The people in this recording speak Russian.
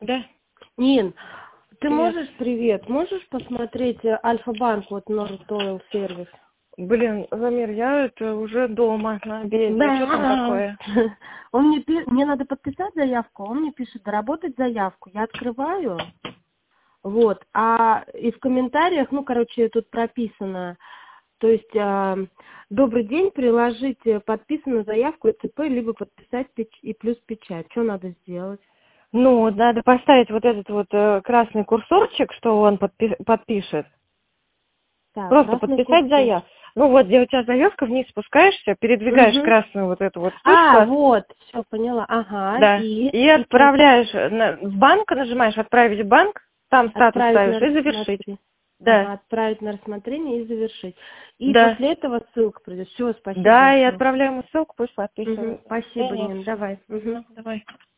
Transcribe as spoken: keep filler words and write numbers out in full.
Да. Нин, ты Привет. можешь, привет, можешь посмотреть э, Альфа-банк, вот North Oil сервис? Блин, Замир, я это уже дома на обеде. А что там Да. такое? Он мне пи- мне надо подписать заявку, он мне пишет доработать заявку. Я открываю, вот, а и в комментариях, ну, короче, тут прописано, то есть а, добрый день, приложить э, подписанную заявку ЦП, либо подписать печ- и плюс печать. Что надо сделать? Ну, надо поставить вот этот вот э, красный курсорчик, что он подпи- подпишет. Так, Просто красный подписать курсор. заявку. Ну вот, где у тебя заявка, вниз спускаешься, передвигаешь Угу. красную вот эту вот А, вспышку. вот, все поняла. Ага, Да. и, И и что? отправляешь на, в банк, нажимаешь «Отправить в банк», там статус Отправить на ставишь и завершить. рассмотрение. Да. Ага, отправить на рассмотрение и завершить. И Да. после этого ссылка придет. Все, спасибо Да, и большое. отправляем ему ссылку, пусть Угу, подписывает. спасибо, Да, нет. Нин, давай. Угу. Мгм, давай.